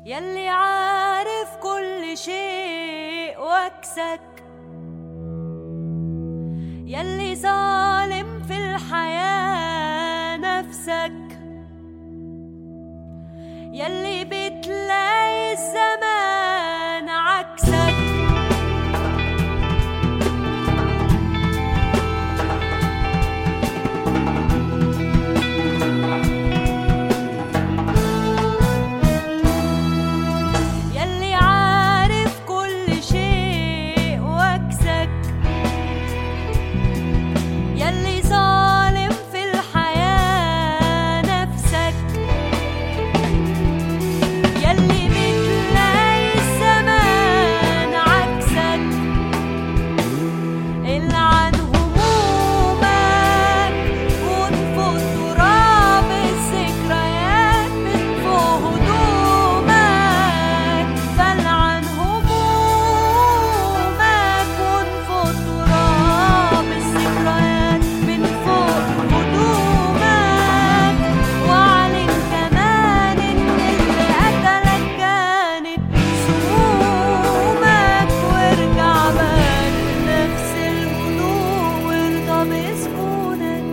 يلي عارف كل شيء واكسك، يلي ظالم في الحياة نفسك، يلي بتلاقي الزمان عكسك. يلي عارف كل شيء واكسك، يلي ظالم في الحياة نفسك، يلي بتلاقي الزمان عكسك. العن همومك وانفض تراب الذكريات من فوق هدومك، فالعن همومك وانفض تراب الذكريات من فوق هدومك، واعلن كمان ان اللي قتلك كانت سمومك، وارجع بقى لنفس الهدوء وارضى بسكونك.